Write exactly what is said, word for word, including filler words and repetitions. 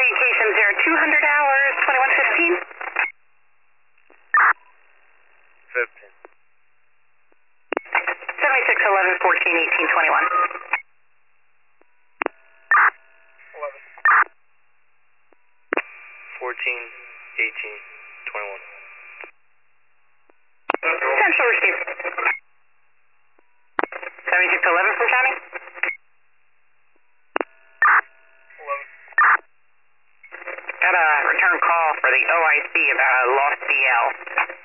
Communications there, two hundred hours, twenty-one fifteen. fifteen. seventy-six eleven fourteen eighteen twenty-one. eleven. fourteen, eighteen, twenty-one. Central receive. seventy-six eleven from County. eleven. Got a return call for the O I C about a lost D L.